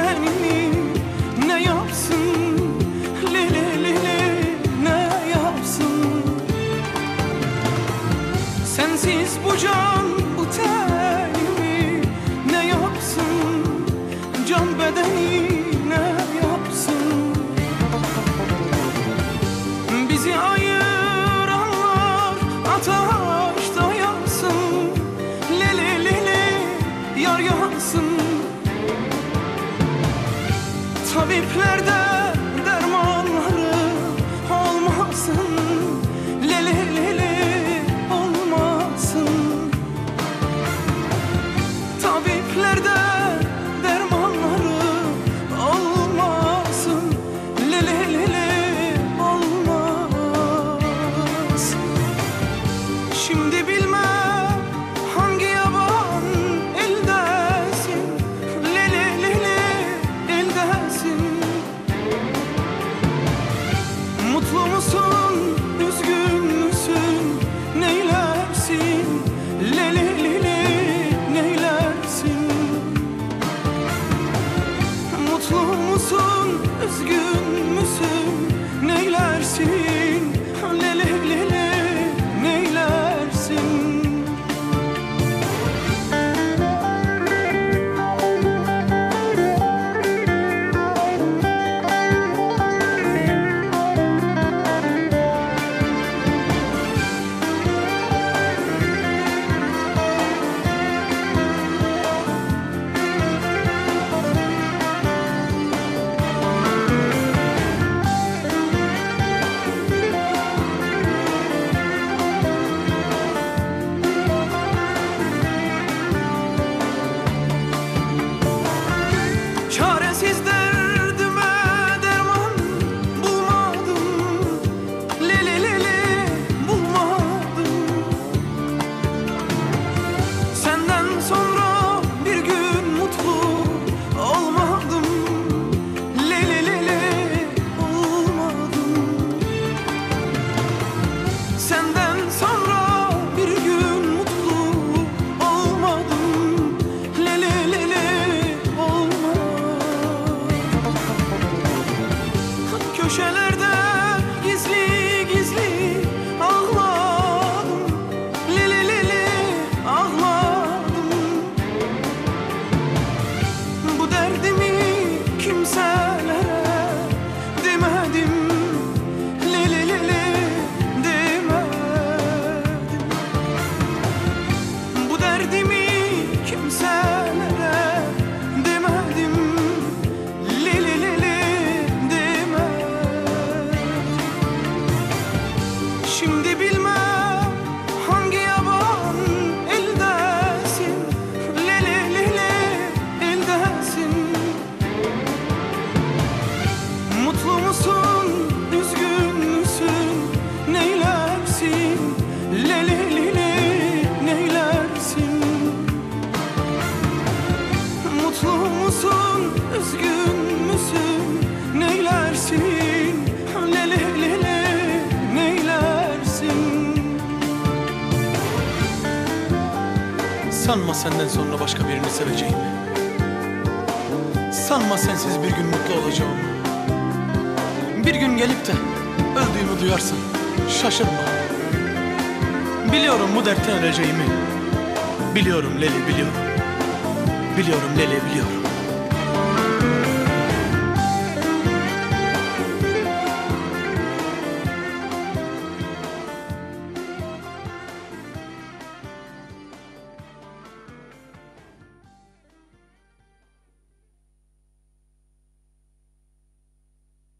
bedeni ne yapsın? Lili lili ne yapsın? Sensiz bu can bu tenimi ne yapsın? Can bedeni ne yapsın? Bizi ayıranlar ateşte yansın. Lili lili yar yansın. Tabiplerde dermanları olmasın. Lili lili olmasın. Tabiplerde dermanları olmasın. Lili lili olmaz. Şimdi bilmem hangi yaban eldesin. Lili lili eldesin. Mutlu musun, üzgün müsün, neylersin? Lili lili neylersin? Mutlu musun, üzgün müsün, neylersin? Lili lili neylersin? Çaresiz derdime derman bulmadım. Lili lili bulmadım. Senden sonra bir gün mutlu olmadım. Lili lili olmadım. Senden sonra bir gün mutlu olmadım. Lili lili olmadım. Köşelerde gizli gizli ağladım. Lili lili ağladım. Bu derdimi kimselere demedim. Lili lili demedim. Bu derdimi kimselere demedim. Lili lili demedim. Şimdi bilmem hangi yaban eldesin. Lili lili eldesin. Mutlu musun, üzgün müsün, neylersin? Lili lili neylersin? Mutlu musun, üzgün müsün, neylersin? Lili lili neylersin? Sanma senden sonra başka birini seveceğimi. Sanma sensiz bir gün mutlu olacağımı. Bir gün gelip de öldüğümü duyarsın, şaşırma. Biliyorum bu dertten öleceğimi. Biliyorum Leli, biliyorum. Biliyorum Leli, biliyorum.